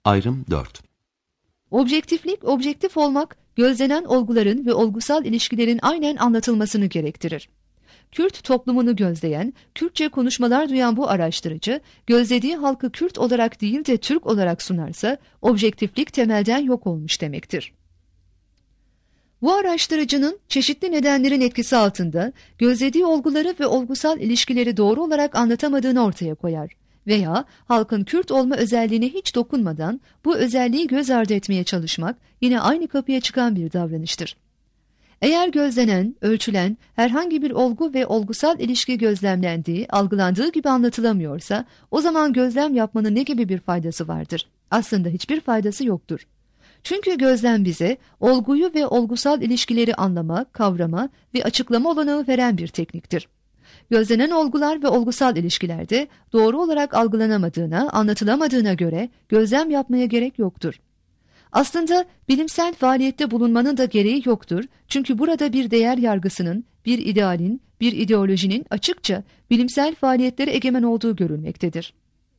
Ayrım 4. Objektiflik, objektif olmak, gözlenen olguların ve olgusal ilişkilerin aynen anlatılmasını gerektirir. Kürt toplumunu gözleyen, Kürtçe konuşmalar duyan bu araştırıcı, gözlediği halkı Kürt olarak değil de Türk olarak sunarsa, objektiflik temelden yok olmuş demektir. Bu araştırıcının çeşitli nedenlerin etkisi altında gözlediği olguları ve olgusal ilişkileri doğru olarak anlatamadığını ortaya koyar veya halkın Kürt olma özelliğine hiç dokunmadan bu özelliği göz ardı etmeye çalışmak yine aynı kapıya çıkan bir davranıştır. Eğer gözlenen, ölçülen herhangi bir olgu ve olgusal ilişki gözlemlendiği, algılandığı gibi anlatılamıyorsa, o zaman gözlem yapmanın ne gibi bir faydası vardır? Aslında hiçbir faydası yoktur. Çünkü gözlem bize olguyu ve olgusal ilişkileri anlama, kavrama ve açıklama olanağı veren bir tekniktir. Gözlenen olgular ve olgusal ilişkilerde doğru olarak algılanamadığına, anlatılamadığına göre gözlem yapmaya gerek yoktur. Aslında bilimsel faaliyette bulunmanın da gereği yoktur. Çünkü burada bir değer yargısının, bir idealin, bir ideolojinin açıkça bilimsel faaliyetlere egemen olduğu görülmektedir.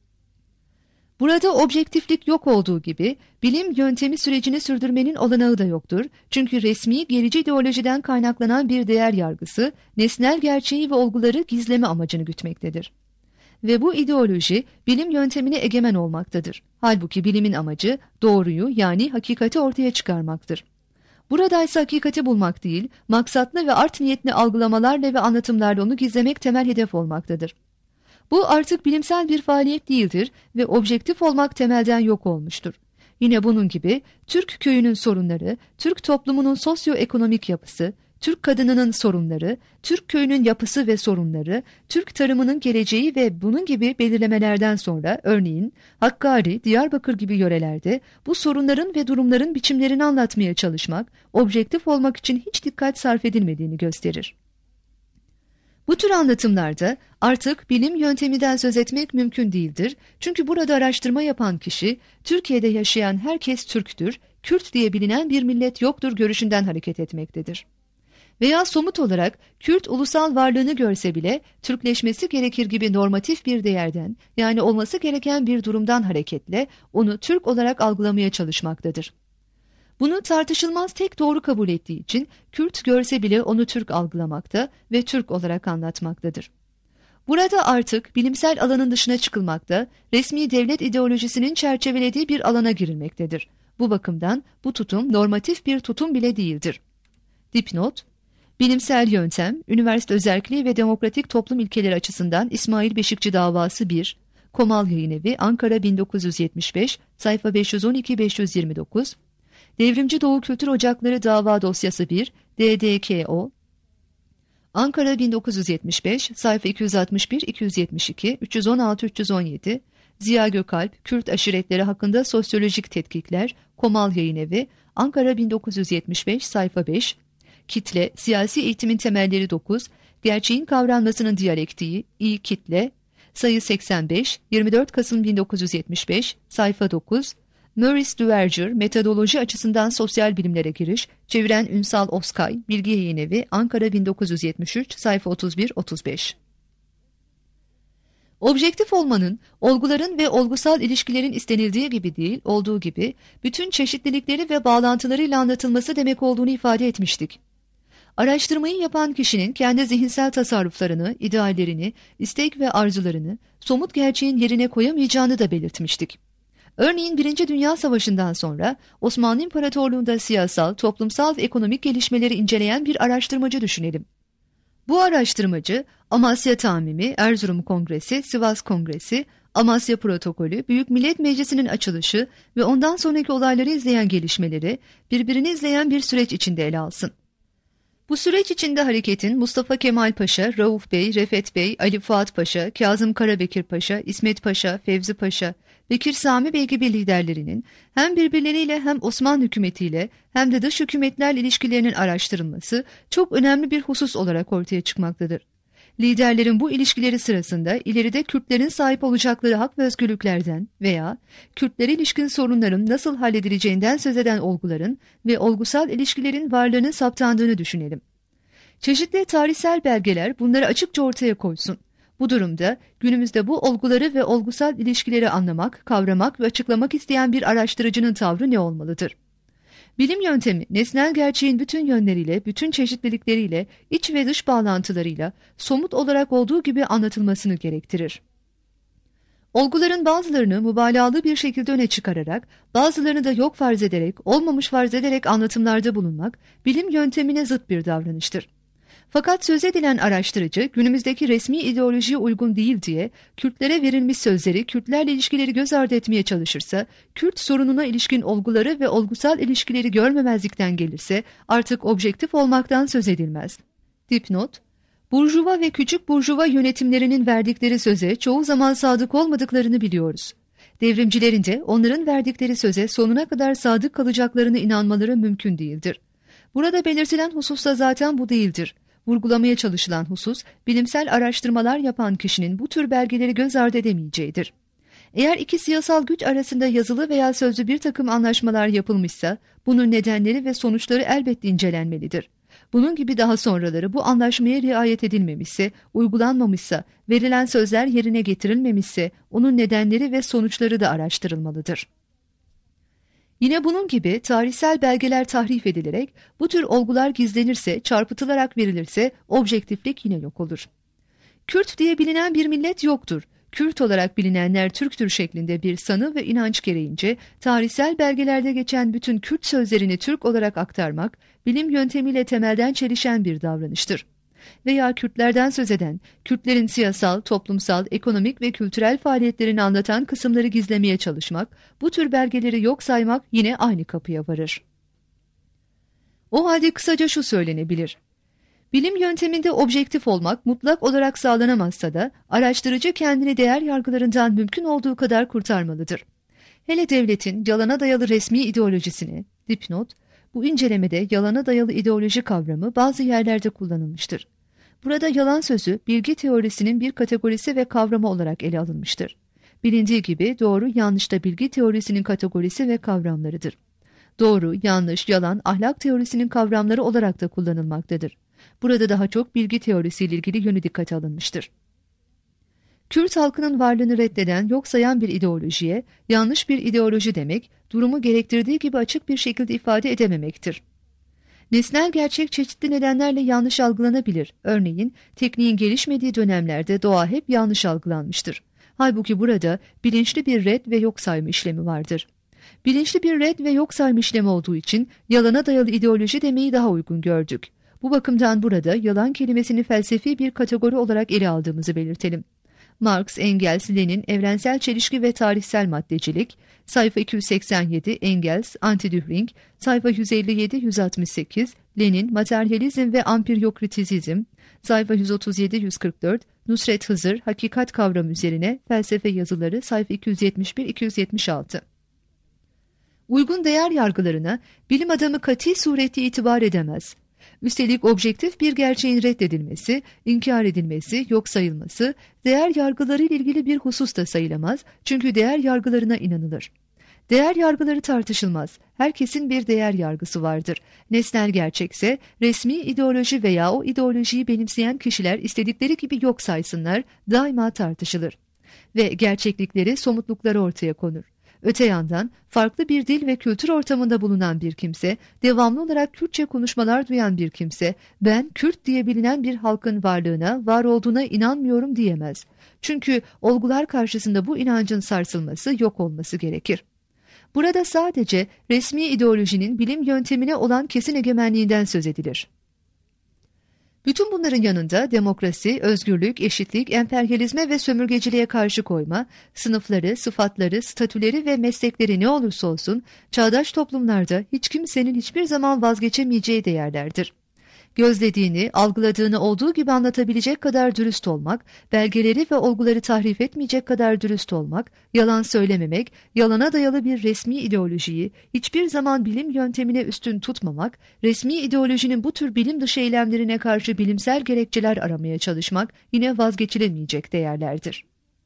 Burada objektiflik yok olduğu gibi bilim yöntemi sürecini sürdürmenin olanağı da yoktur. Çünkü resmi gerici ideolojiden kaynaklanan bir değer yargısı nesnel gerçeği ve olguları gizleme amacını gütmektedir. Ve bu ideoloji bilim yöntemine egemen olmaktadır. Halbuki bilimin amacı doğruyu yani hakikati ortaya çıkarmaktır. Buradaysa hakikati bulmak değil, maksatlı ve art niyetli algılamalarla ve anlatımlarla onu gizlemek temel hedef olmaktadır. Bu artık bilimsel bir faaliyet değildir ve objektif olmak temelden yok olmuştur. Yine bunun gibi Türk köyünün sorunları, Türk toplumunun sosyoekonomik yapısı, Türk kadınının sorunları, Türk köyünün yapısı ve sorunları, Türk tarımının geleceği ve bunun gibi belirlemelerden sonra örneğin Hakkari, Diyarbakır gibi yörelerde bu sorunların ve durumların biçimlerini anlatmaya çalışmak, objektif olmak için hiç dikkat sarf edilmediğini gösterir. Bu tür anlatımlarda artık bilim yönteminden söz etmek mümkün değildir. Çünkü burada araştırma yapan kişi, Türkiye'de yaşayan herkes Türktür, Kürt diye bilinen bir millet yoktur görüşünden hareket etmektedir. Veya somut olarak Kürt ulusal varlığını görse bile Türkleşmesi gerekir gibi normatif bir değerden, yani olması gereken bir durumdan hareketle onu Türk olarak algılamaya çalışmaktadır. Bunu tartışılmaz tek doğru kabul ettiği için Kürt görse bile onu Türk algılamakta ve Türk olarak anlatmaktadır. Burada artık bilimsel alanın dışına çıkılmakta, resmi devlet ideolojisinin çerçevelediği bir alana girilmektedir. Bu bakımdan bu tutum normatif bir tutum bile değildir. Dipnot: Bilimsel yöntem, üniversite özerkliği ve demokratik toplum ilkeleri açısından İsmail Beşikçi davası 1, Komal Yayınevi, Ankara 1975, sayfa 512-529, Devrimci Doğu Kültür Ocakları dava dosyası 1, DDKO, Ankara 1975, sayfa 261-272, 316-317, Ziya Gökalp, Kürt aşiretleri hakkında sosyolojik tetkikler, Komal Yayınevi, Ankara 1975, sayfa 5, Kitle, Siyasi Eğitimin Temelleri 9, Gerçeğin Kavranmasının Diyalektiği, İ. Kitle, sayı 85, 24 Kasım 1975, sayfa 9, Maurice Duverger, Metodoloji Açısından Sosyal Bilimlere Giriş, çeviren Ünsal Oskay, Bilgi Yayınevi, Ankara 1973, sayfa 31-35. Objektif olmanın, olguların ve olgusal ilişkilerin istenildiği gibi değil, olduğu gibi, bütün çeşitlilikleri ve bağlantılarıyla anlatılması demek olduğunu ifade etmiştik. Araştırmayı yapan kişinin kendi zihinsel tasarruflarını, ideallerini, istek ve arzularını somut gerçeğin yerine koyamayacağını da belirtmiştik. Örneğin 1. Dünya Savaşı'ndan sonra Osmanlı İmparatorluğu'nda siyasal, toplumsal ve ekonomik gelişmeleri inceleyen bir araştırmacı düşünelim. Bu araştırmacı Amasya Tamimi, Erzurum Kongresi, Sivas Kongresi, Amasya Protokolü, Büyük Millet Meclisi'nin açılışı ve ondan sonraki olayları izleyen gelişmeleri birbirini izleyen bir süreç içinde ele alsın. Bu süreç içinde hareketin Mustafa Kemal Paşa, Rauf Bey, Refet Bey, Ali Fuat Paşa, Kazım Karabekir Paşa, İsmet Paşa, Fevzi Paşa, Bekir Sami Bey gibi liderlerinin hem birbirleriyle hem Osmanlı hükümetiyle hem de dış hükümetlerle ilişkilerinin araştırılması çok önemli bir husus olarak ortaya çıkmaktadır. Liderlerin bu ilişkileri sırasında ileride Kürtlerin sahip olacakları hak ve özgürlüklerden veya Kürtlere ilişkin sorunların nasıl halledileceğinden söz eden olguların ve olgusal ilişkilerin varlığının saptandığını düşünelim. Çeşitli tarihsel belgeler bunları açıkça ortaya koysun. Bu durumda günümüzde bu olguları ve olgusal ilişkileri anlamak, kavramak ve açıklamak isteyen bir araştırıcının tavrı ne olmalıdır? Bilim yöntemi, nesnel gerçeğin bütün yönleriyle, bütün çeşitlilikleriyle, iç ve dış bağlantılarıyla somut olarak olduğu gibi anlatılmasını gerektirir. Olguların bazılarını mübalağalı bir şekilde öne çıkararak, bazılarını da yok farz ederek, olmamış farz ederek anlatımlarda bulunmak, bilim yöntemine zıt bir davranıştır. Fakat söz edilen araştırıcı, günümüzdeki resmi ideolojiye uygun değil diye, Kürtlere verilmiş sözleri, Kürtlerle ilişkileri göz ardı etmeye çalışırsa, Kürt sorununa ilişkin olguları ve olgusal ilişkileri görmemezlikten gelirse, artık objektif olmaktan söz edilmez. Dipnot: Burjuva ve küçük burjuva yönetimlerinin verdikleri söze çoğu zaman sadık olmadıklarını biliyoruz. Devrimcilerin de onların verdikleri söze sonuna kadar sadık kalacaklarına inanmaları mümkün değildir. Burada belirtilen husus da zaten bu değildir. Vurgulamaya çalışılan husus, bilimsel araştırmalar yapan kişinin bu tür belgeleri göz ardı edemeyeceğidir. Eğer iki siyasal güç arasında yazılı veya sözlü bir takım anlaşmalar yapılmışsa, bunun nedenleri ve sonuçları elbette incelenmelidir. Bunun gibi daha sonraları bu anlaşmaya riayet edilmemişse, uygulanmamışsa, verilen sözler yerine getirilmemişse, onun nedenleri ve sonuçları da araştırılmalıdır. Yine bunun gibi tarihsel belgeler tahrif edilerek, bu tür olgular gizlenirse, çarpıtılarak verilirse, objektiflik yine yok olur. Kürt diye bilinen bir millet yoktur. Kürt olarak bilinenler Türktür şeklinde bir sanı ve inanç gereğince tarihsel belgelerde geçen bütün Kürt sözlerini Türk olarak aktarmak, bilim yöntemiyle temelden çelişen bir davranıştır. Veya Kürtlerden söz eden, Kürtlerin siyasal, toplumsal, ekonomik ve kültürel faaliyetlerini anlatan kısımları gizlemeye çalışmak, bu tür belgeleri yok saymak yine aynı kapıya varır. O halde kısaca şu söylenebilir: bilim yönteminde objektif olmak mutlak olarak sağlanamazsa da araştırıcı kendini değer yargılarından mümkün olduğu kadar kurtarmalıdır. Hele devletin yalana dayalı resmi ideolojisini, dipnot, bu incelemede yalana dayalı ideoloji kavramı bazı yerlerde kullanılmıştır. Burada yalan sözü bilgi teorisinin bir kategorisi ve kavramı olarak ele alınmıştır. Bilindiği gibi doğru yanlış da bilgi teorisinin kategorisi ve kavramlarıdır. Doğru, yanlış, yalan, ahlak teorisinin kavramları olarak da kullanılmaktadır. Burada daha çok bilgi teorisiyle ilgili yönü dikkate alınmıştır. Kürt halkının varlığını reddeden, yok sayan bir ideolojiye, yanlış bir ideoloji demek, durumu gerektirdiği gibi açık bir şekilde ifade edememektir. Nesnel gerçek çeşitli nedenlerle yanlış algılanabilir. Örneğin, tekniğin gelişmediği dönemlerde doğa hep yanlış algılanmıştır. Halbuki burada bilinçli bir red ve yok sayma işlemi vardır. Bilinçli bir red ve yok sayma işlemi olduğu için yalana dayalı ideoloji demeyi daha uygun gördük. Bu bakımdan burada yalan kelimesini felsefi bir kategori olarak ele aldığımızı belirtelim. Marx, Engels, Lenin, Evrensel Çelişki ve Tarihsel Maddecilik, sayfa 287, Engels, Antidühring, sayfa 157-168, Lenin, Materyalizm ve Ampiryokritizm, sayfa 137-144, Nusret Hızır, Hakikat kavramı üzerine felsefe yazıları, sayfa 271-276. Uygun değer yargılarına bilim adamı kati surette itibar edemez. Üstelik objektif bir gerçeğin reddedilmesi, inkar edilmesi, yok sayılması, değer yargıları ile ilgili bir husus da sayılamaz, çünkü değer yargılarına inanılır. Değer yargıları tartışılmaz, herkesin bir değer yargısı vardır. Nesnel gerçekse, resmi ideoloji veya o ideolojiyi benimseyen kişiler istedikleri gibi yok saysınlar, daima tartışılır. Ve gerçeklikleri, somutlukları ortaya konur. Öte yandan farklı bir dil ve kültür ortamında bulunan bir kimse, devamlı olarak Kürtçe konuşmalar duyan bir kimse, ben Kürt diye bilinen bir halkın varlığına, var olduğuna inanmıyorum diyemez. Çünkü olgular karşısında bu inancın sarsılması, yok olması gerekir. Burada sadece resmi ideolojinin bilim yöntemine olan kesin egemenliğinden söz edilir. Bütün bunların yanında demokrasi, özgürlük, eşitlik, emperyalizme ve sömürgeciliğe karşı koyma, sınıfları, sıfatları, statüleri ve meslekleri ne olursa olsun, çağdaş toplumlarda hiç kimsenin hiçbir zaman vazgeçemeyeceği değerlerdir. Gözlediğini, algıladığını olduğu gibi anlatabilecek kadar dürüst olmak, belgeleri ve olguları tahrif etmeyecek kadar dürüst olmak, yalan söylememek, yalana dayalı bir resmi ideolojiyi hiçbir zaman bilim yöntemine üstün tutmamak, resmi ideolojinin bu tür bilim dışı eylemlerine karşı bilimsel gerekçeler aramaya çalışmak yine vazgeçilemeyecek değerlerdir.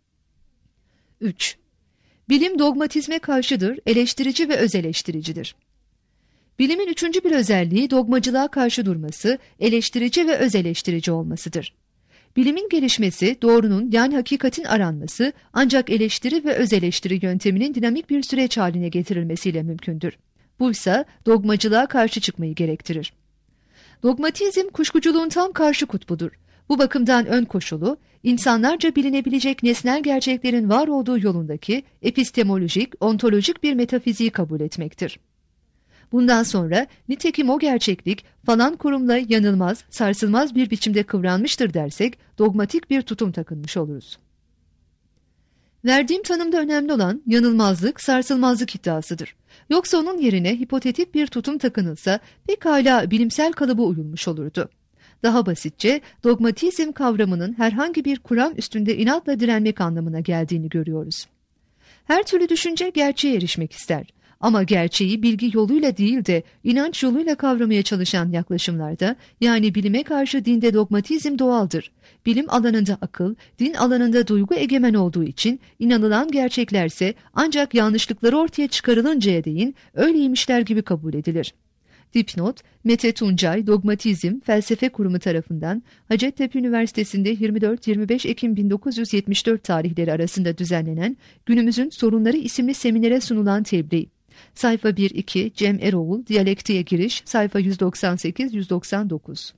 3. Bilim dogmatizme karşıdır, eleştirici ve özeleştiricidir. Bilimin üçüncü bir özelliği dogmacılığa karşı durması, eleştirici ve özeleştirici olmasıdır. Bilimin gelişmesi, doğrunun yani hakikatin aranması ancak eleştiri ve öz eleştiri yönteminin dinamik bir süreç haline getirilmesiyle mümkündür. Buysa dogmacılığa karşı çıkmayı gerektirir. Dogmatizm kuşkuculuğun tam karşı kutbudur. Bu bakımdan ön koşulu, insanlarca bilinebilecek nesnel gerçeklerin var olduğu yolundaki epistemolojik, ontolojik bir metafiziği kabul etmektir. Bundan sonra nitekim o gerçeklik falan kurumla yanılmaz, sarsılmaz bir biçimde kıvranmıştır dersek dogmatik bir tutum takınmış oluruz. Verdiğim tanımda önemli olan yanılmazlık, sarsılmazlık iddiasıdır. Yoksa onun yerine hipotetik bir tutum takınılsa pekala bilimsel kalıba uyulmuş olurdu. Daha basitçe dogmatizm kavramının herhangi bir kuram üstünde inatla direnmek anlamına geldiğini görüyoruz. Her türlü düşünce gerçeğe erişmek ister. Ama gerçeği bilgi yoluyla değil de inanç yoluyla kavramaya çalışan yaklaşımlarda, yani bilime karşı dinde dogmatizm doğaldır. Bilim alanında akıl, din alanında duygu egemen olduğu için inanılan gerçeklerse ancak yanlışlıkları ortaya çıkarılıncaya değin öyleymişler gibi kabul edilir. Dipnot, Mete Tuncay, Dogmatizm Felsefe Kurumu tarafından Hacettepe Üniversitesi'nde 24-25 Ekim 1974 tarihleri arasında düzenlenen Günümüzün Sorunları isimli seminere sunulan tebliğ. Sayfa 1-2, Cem Eroğul, Diyalektiğe Giriş, sayfa 198-199.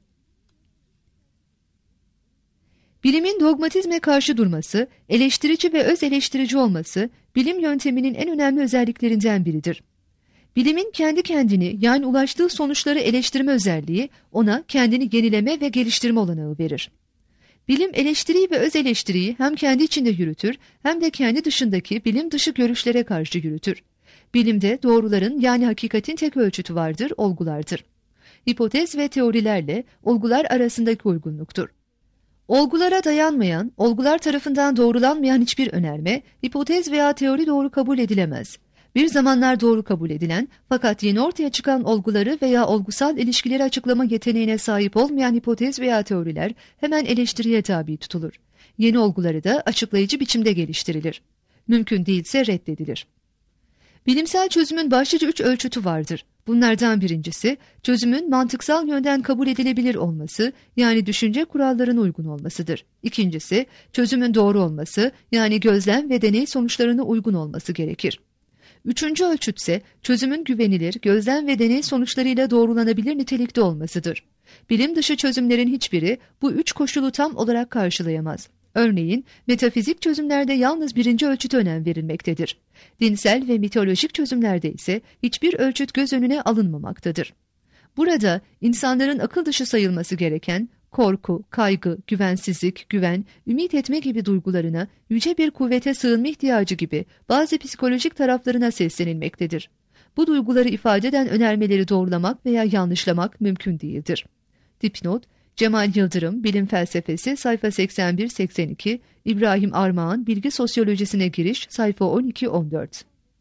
Bilimin dogmatizme karşı durması, eleştirici ve öz eleştirici olması, bilim yönteminin en önemli özelliklerinden biridir. Bilimin kendi kendini yani ulaştığı sonuçları eleştirme özelliği ona kendini yenileme ve geliştirme olanağı verir. Bilim eleştiriyi ve öz eleştiriyi hem kendi içinde yürütür hem de kendi dışındaki bilim dışı görüşlere karşı yürütür. Bilimde doğruların yani hakikatin tek ölçütü vardır, olgulardır. Hipotez ve teorilerle olgular arasındaki uygunluktur. Olgulara dayanmayan, olgular tarafından doğrulanmayan hiçbir önerme, hipotez veya teori doğru kabul edilemez. Bir zamanlar doğru kabul edilen fakat yeni ortaya çıkan olguları veya olgusal ilişkileri açıklama yeteneğine sahip olmayan hipotez veya teoriler hemen eleştiriye tabi tutulur. Yeni olguları da açıklayıcı biçimde geliştirilir. Mümkün değilse reddedilir. Bilimsel çözümün başlıca 3 ölçütü vardır. Bunlardan birincisi, çözümün mantıksal yönden kabul edilebilir olması, yani düşünce kurallarına uygun olmasıdır. İkincisi, çözümün doğru olması, yani gözlem ve deney sonuçlarına uygun olması gerekir. Üçüncü ölçütse, çözümün güvenilir, gözlem ve deney sonuçlarıyla doğrulanabilir nitelikte olmasıdır. Bilim dışı çözümlerin hiçbiri bu 3 koşulu tam olarak karşılayamaz. Örneğin, metafizik çözümlerde yalnız birinci ölçüte önem verilmektedir. Dinsel ve mitolojik çözümlerde ise hiçbir ölçüt göz önüne alınmamaktadır. Burada insanların akıl dışı sayılması gereken korku, kaygı, güvensizlik, güven, ümit etme gibi duygularına yüce bir kuvvete sığınma ihtiyacı gibi bazı psikolojik taraflarına seslenilmektedir. Bu duyguları ifade eden önermeleri doğrulamak veya yanlışlamak mümkün değildir. Dipnot, Cemal Yıldırım, Bilim Felsefesi, sayfa 81-82, İbrahim Armağan, Bilgi Sosyolojisine Giriş, sayfa 12-14.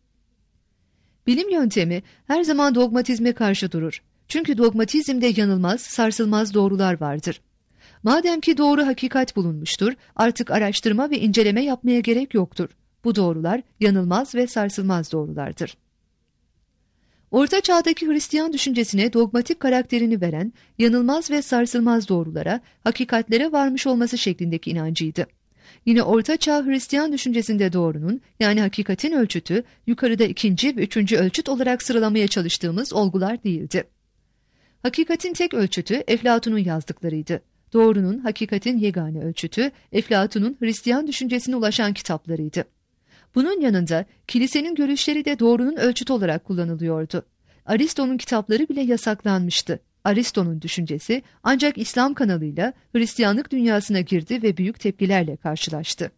Bilim yöntemi her zaman dogmatizme karşı durur. Çünkü dogmatizmde yanılmaz, sarsılmaz doğrular vardır. Madem ki doğru hakikat bulunmuştur, artık araştırma ve inceleme yapmaya gerek yoktur. Bu doğrular yanılmaz ve sarsılmaz doğrulardır. Orta Çağ'daki Hristiyan düşüncesine dogmatik karakterini veren, yanılmaz ve sarsılmaz doğrulara, hakikatlere varmış olması şeklindeki inancıydı. Yine Orta Çağ Hristiyan düşüncesinde doğrunun, yani hakikatin ölçütü, yukarıda ikinci ve üçüncü ölçüt olarak sıralamaya çalıştığımız olgular değildi. Hakikatin tek ölçütü Eflatun'un yazdıklarıydı. Doğrunun, hakikatin yegane ölçütü, Eflatun'un Hristiyan düşüncesine ulaşan kitaplarıydı. Bunun yanında kilisenin görüşleri de doğrunun ölçütü olarak kullanılıyordu. Aristo'nun kitapları bile yasaklanmıştı. Aristo'nun düşüncesi ancak İslam kanalıyla Hristiyanlık dünyasına girdi ve büyük tepkilerle karşılaştı.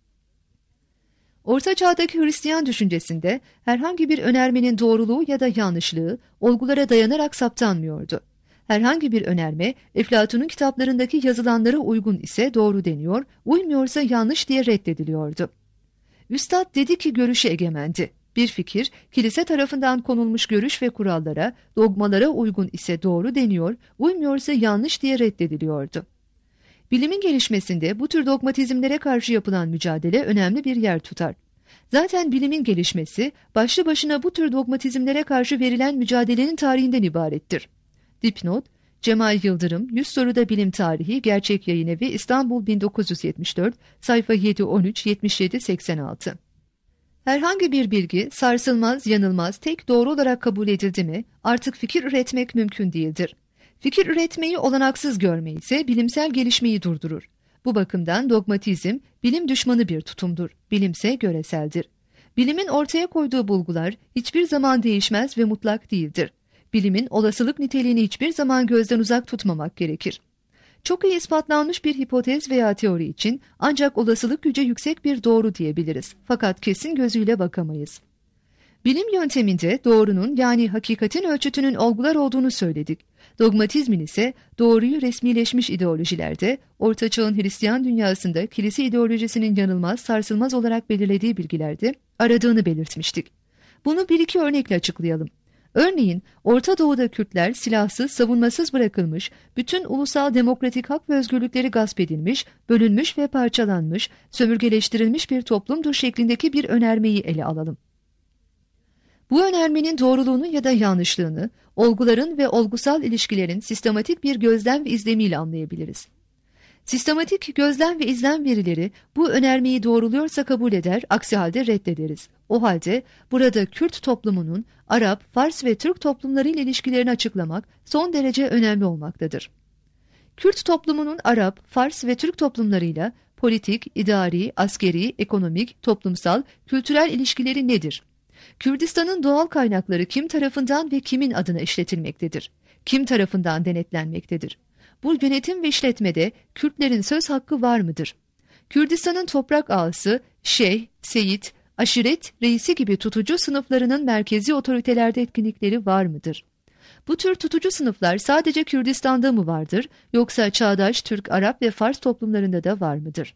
Orta Çağ'daki Hristiyan düşüncesinde herhangi bir önermenin doğruluğu ya da yanlışlığı olgulara dayanarak saptanmıyordu. Herhangi bir önerme Eflatun'un kitaplarındaki yazılanlara uygun ise doğru deniyor, uymuyorsa yanlış diye reddediliyordu. Üstad dedi ki görüşü egemendi. Bir fikir, kilise tarafından konulmuş görüş ve kurallara, dogmalara uygun ise doğru deniyor, uymuyorsa yanlış diye reddediliyordu. Bilimin gelişmesinde bu tür dogmatizmlere karşı yapılan mücadele önemli bir yer tutar. Zaten bilimin gelişmesi, başlı başına bu tür dogmatizmlere karşı verilen mücadelenin tarihinden ibarettir. Dipnot, Cemal Yıldırım, 100 soruda bilim tarihi, Gerçek Yayınevi, İstanbul 1974, sayfa 713-77-86. Herhangi bir bilgi sarsılmaz, yanılmaz, tek doğru olarak kabul edildi mi, artık fikir üretmek mümkün değildir. Fikir üretmeyi olanaksız görme ise bilimsel gelişmeyi durdurur. Bu bakımdan dogmatizm, bilim düşmanı bir tutumdur, bilimse göreseldir. Bilimin ortaya koyduğu bulgular hiçbir zaman değişmez ve mutlak değildir. Bilimin olasılık niteliğini hiçbir zaman gözden uzak tutmamak gerekir. Çok iyi ispatlanmış bir hipotez veya teori için ancak olasılık gücü yüksek bir doğru diyebiliriz. Fakat kesin gözüyle bakamayız. Bilim yönteminde doğrunun yani hakikatin ölçütünün olgular olduğunu söyledik. Dogmatizmin ise doğruyu resmileşmiş ideolojilerde, Orta Çağ'ın Hristiyan dünyasında kilise ideolojisinin yanılmaz, sarsılmaz olarak belirlediği bilgilerde aradığını belirtmiştik. Bunu bir iki örnekle açıklayalım. Örneğin Orta Doğu'da Kürtler silahsız, savunmasız bırakılmış, bütün ulusal demokratik hak ve özgürlükleri gasp edilmiş, bölünmüş ve parçalanmış, sömürgeleştirilmiş bir toplumdur şeklindeki bir önermeyi ele alalım. Bu önermenin doğruluğunu ya da yanlışlığını, olguların ve olgusal ilişkilerin sistematik bir gözlem ve izlemiyle anlayabiliriz. Sistematik gözlem ve izlem verileri bu önermeyi doğruluyorsa kabul eder, aksi halde reddederiz. O halde burada Kürt toplumunun Arap, Fars ve Türk toplumlarıyla ilişkilerini açıklamak son derece önemli olmaktadır. Kürt toplumunun Arap, Fars ve Türk toplumlarıyla politik, idari, askeri, ekonomik, toplumsal, kültürel ilişkileri nedir? Kürdistan'ın doğal kaynakları kim tarafından ve kimin adına işletilmektedir? Kim tarafından denetlenmektedir? Bu yönetim ve işletmede Kürtlerin söz hakkı var mıdır? Kürdistan'ın toprak ağası, şeyh, seyit, aşiret reisi gibi tutucu sınıflarının merkezi otoritelerde etkinlikleri var mıdır? Bu tür tutucu sınıflar sadece Kürdistan'da mı vardır, yoksa çağdaş Türk, Arap ve Fars toplumlarında da var mıdır?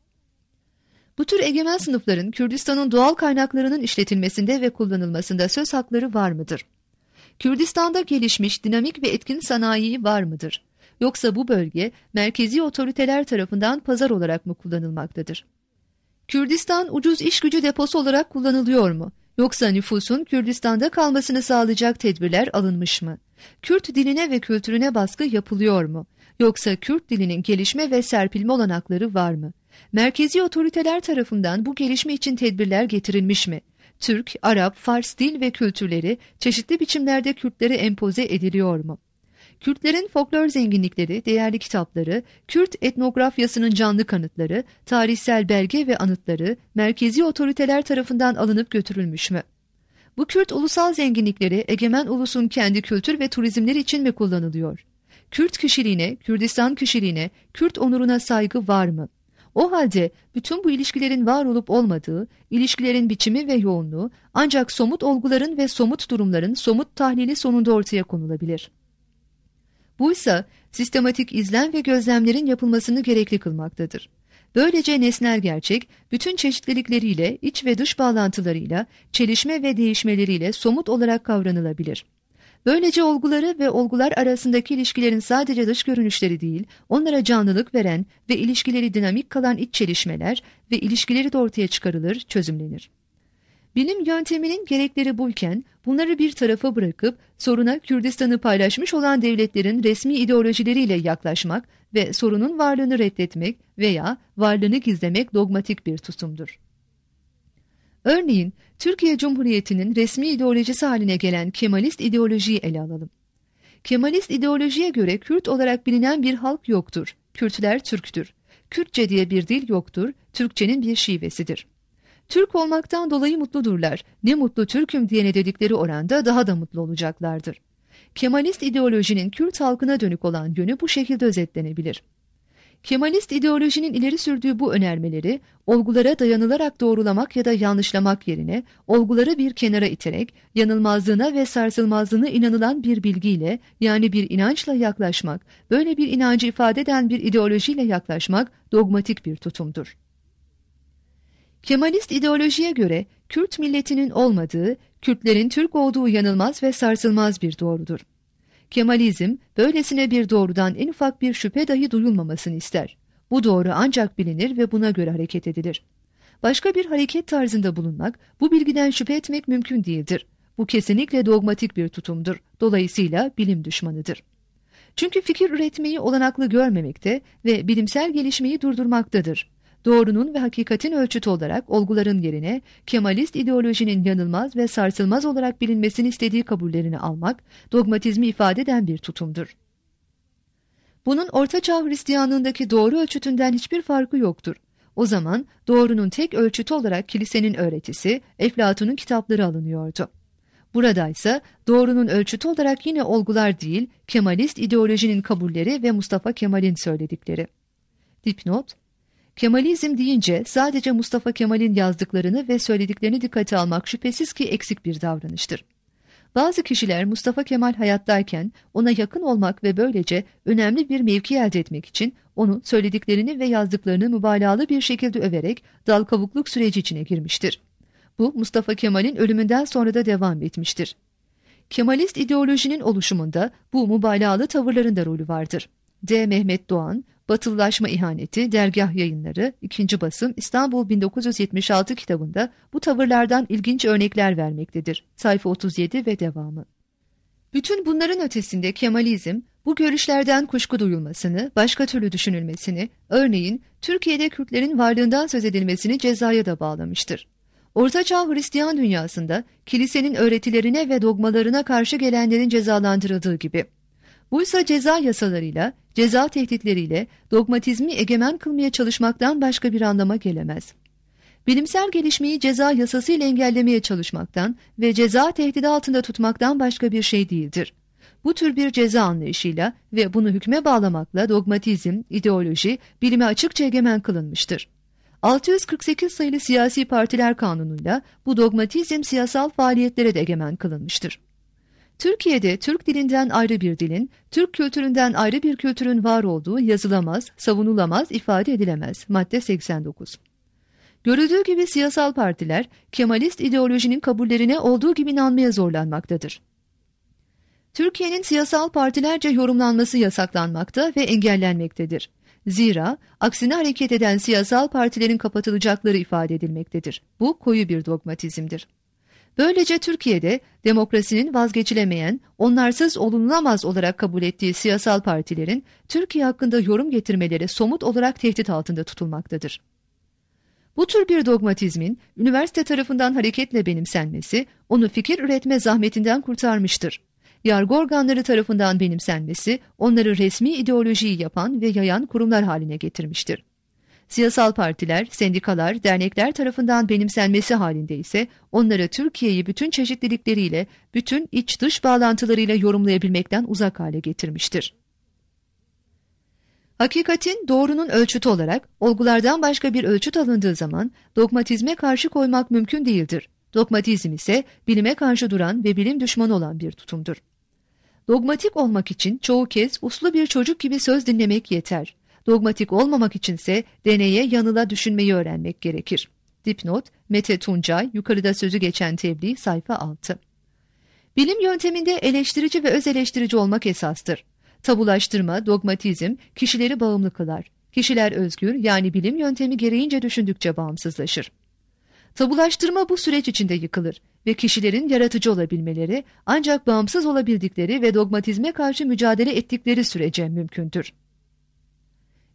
Bu tür egemen sınıfların Kürdistan'ın doğal kaynaklarının işletilmesinde ve kullanılmasında söz hakları var mıdır? Kürdistan'da gelişmiş, dinamik ve etkin sanayi var mıdır? Yoksa bu bölge merkezi otoriteler tarafından pazar olarak mı kullanılmaktadır? Kürdistan ucuz iş gücü deposu olarak kullanılıyor mu? Yoksa nüfusun Kürdistan'da kalmasını sağlayacak tedbirler alınmış mı? Kürt diline ve kültürüne baskı yapılıyor mu? Yoksa Kürt dilinin gelişme ve serpilme olanakları var mı? Merkezi otoriteler tarafından bu gelişme için tedbirler getirilmiş mi? Türk, Arap, Fars dil ve kültürleri çeşitli biçimlerde Kürtlere empoze ediliyor mu? Kürtlerin folklor zenginlikleri, değerli kitapları, Kürt etnografyasının canlı kanıtları, tarihsel belge ve anıtları merkezi otoriteler tarafından alınıp götürülmüş mü? Bu Kürt ulusal zenginlikleri egemen ulusun kendi kültür ve turizmleri için mi kullanılıyor? Kürt kişiliğine, Kürdistan kişiliğine, Kürt onuruna saygı var mı? O halde bütün bu ilişkilerin var olup olmadığı, ilişkilerin biçimi ve yoğunluğu ancak somut olguların ve somut durumların somut tahlili sonunda ortaya konulabilir. Buysa sistematik izlem ve gözlemlerin yapılmasını gerekli kılmaktadır. Böylece nesnel gerçek, bütün çeşitlilikleriyle, iç ve dış bağlantılarıyla, çelişme ve değişmeleriyle somut olarak kavranılabilir. Böylece olguları ve olgular arasındaki ilişkilerin sadece dış görünüşleri değil, onlara canlılık veren ve ilişkileri dinamik kalan iç çelişmeler ve ilişkileri de ortaya çıkarılır, çözümlenir. Bilim yönteminin gerekleri buyken bunları bir tarafa bırakıp soruna Kürdistan'ı paylaşmış olan devletlerin resmi ideolojileriyle yaklaşmak ve sorunun varlığını reddetmek veya varlığını gizlemek dogmatik bir tutumdur. Örneğin Türkiye Cumhuriyeti'nin resmi ideolojisi haline gelen Kemalist ideolojiyi ele alalım. Kemalist ideolojiye göre Kürt olarak bilinen bir halk yoktur. Kürtler Türktür. Kürtçe diye bir dil yoktur. Türkçenin bir şivesidir. Türk olmaktan dolayı mutludurlar. Ne mutlu Türk'üm diyene dedikleri oranda daha da mutlu olacaklardır. Kemalist ideolojinin Kürt halkına dönük olan yönü bu şekilde özetlenebilir. Kemalist ideolojinin ileri sürdüğü bu önermeleri olgulara dayanılarak doğrulamak ya da yanlışlamak yerine olguları bir kenara iterek yanılmazlığına ve sarsılmazlığına inanılan bir bilgiyle yani bir inançla yaklaşmak, böyle bir inancı ifade eden bir ideolojiyle yaklaşmak dogmatik bir tutumdur. Kemalist ideolojiye göre Kürt milletinin olmadığı, Kürtlerin Türk olduğu yanılmaz ve sarsılmaz bir doğrudur. Kemalizm, böylesine bir doğrudan en ufak bir şüphe dahi duyulmamasını ister. Bu doğru ancak bilinir ve buna göre hareket edilir. Başka bir hareket tarzında bulunmak, bu bilgiden şüphe etmek mümkün değildir. Bu kesinlikle dogmatik bir tutumdur. Dolayısıyla bilim düşmanıdır. Çünkü fikir üretmeyi olanaklı görmemekte ve bilimsel gelişmeyi durdurmaktadır. Doğrunun ve hakikatin ölçütü olarak olguların yerine Kemalist ideolojinin yanılmaz ve sarsılmaz olarak bilinmesini istediği kabullerini almak, dogmatizmi ifade eden bir tutumdur. Bunun Ortaçağ Hristiyanlığındaki doğru ölçütünden hiçbir farkı yoktur. O zaman doğrunun tek ölçütü olarak kilisenin öğretisi, Eflatun'un kitapları alınıyordu. Buradaysa doğrunun ölçütü olarak yine olgular değil, Kemalist ideolojinin kabulleri ve Mustafa Kemal'in söyledikleri. Dipnot: Kemalizm deyince sadece Mustafa Kemal'in yazdıklarını ve söylediklerini dikkate almak şüphesiz ki eksik bir davranıştır. Bazı kişiler Mustafa Kemal hayattayken ona yakın olmak ve böylece önemli bir mevki elde etmek için onu söylediklerini ve yazdıklarını mübalağalı bir şekilde överek dal kavukluk süreci içine girmiştir. Bu Mustafa Kemal'in ölümünden sonra da devam etmiştir. Kemalist ideolojinin oluşumunda bu mübalağalı tavırların da rolü vardır. D. Mehmet Doğan, Batılılaşma İhaneti, Dergah Yayınları, 2. basım, İstanbul 1976 kitabında bu tavırlardan ilginç örnekler vermektedir. Sayfa 37 ve devamı. Bütün bunların ötesinde Kemalizm, bu görüşlerden kuşku duyulmasını, başka türlü düşünülmesini, örneğin Türkiye'de Kürtlerin varlığından söz edilmesini cezaya da bağlamıştır. Ortaçağ Hristiyan dünyasında kilisenin öğretilerine ve dogmalarına karşı gelenlerin cezalandırıldığı gibi. Buysa ceza yasalarıyla, ceza tehditleriyle dogmatizmi egemen kılmaya çalışmaktan başka bir anlama gelemez. Bilimsel gelişmeyi ceza yasasıyla engellemeye çalışmaktan ve ceza tehdidi altında tutmaktan başka bir şey değildir. Bu tür bir ceza anlayışıyla ve bunu hükme bağlamakla dogmatizm, ideoloji, bilime açıkça egemen kılınmıştır. 648 sayılı Siyasi Partiler Kanunu'yla bu dogmatizm siyasal faaliyetlere de egemen kılınmıştır. Türkiye'de Türk dilinden ayrı bir dilin, Türk kültüründen ayrı bir kültürün var olduğu yazılamaz, savunulamaz, ifade edilemez. Madde 89. Görüldüğü gibi siyasal partiler, Kemalist ideolojinin kabullerine olduğu gibi inanmaya zorlanmaktadır. Türkiye'nin siyasal partilerce yorumlanması yasaklanmakta ve engellenmektedir. Zira aksine hareket eden siyasal partilerin kapatılacakları ifade edilmektedir. Bu koyu bir dogmatizmdir. Böylece Türkiye'de demokrasinin vazgeçilemeyen, onlarsız olunulamaz olarak kabul ettiği siyasal partilerin Türkiye hakkında yorum getirmeleri somut olarak tehdit altında tutulmaktadır. Bu tür bir dogmatizmin üniversite tarafından hareketle benimsenmesi, onu fikir üretme zahmetinden kurtarmıştır. Yargı organları tarafından benimsenmesi, onları resmi ideolojiyi yapan ve yayan kurumlar haline getirmiştir. Siyasal partiler, sendikalar, dernekler tarafından benimsenmesi halinde ise onları Türkiye'yi bütün çeşitlilikleriyle, bütün iç dış bağlantılarıyla yorumlayabilmekten uzak hale getirmiştir. Hakikatin, doğrunun ölçütü olarak olgulardan başka bir ölçüt alındığı zaman dogmatizme karşı koymak mümkün değildir. Dogmatizm ise bilime karşı duran ve bilim düşmanı olan bir tutumdur. Dogmatik olmak için çoğu kez uslu bir çocuk gibi söz dinlemek yeter. Dogmatik olmamak içinse deneye yanıla düşünmeyi öğrenmek gerekir. Dipnot, Mete Tuncay, yukarıda sözü geçen tebliğ, sayfa 6. Bilim yönteminde eleştirici ve öz eleştirici olmak esastır. Tabulaştırma, dogmatizm kişileri bağımlı kılar. Kişiler özgür, yani bilim yöntemi gereğince düşündükçe bağımsızlaşır. Tabulaştırma bu süreç içinde yıkılır ve kişilerin yaratıcı olabilmeleri ancak bağımsız olabildikleri ve dogmatizme karşı mücadele ettikleri sürece mümkündür.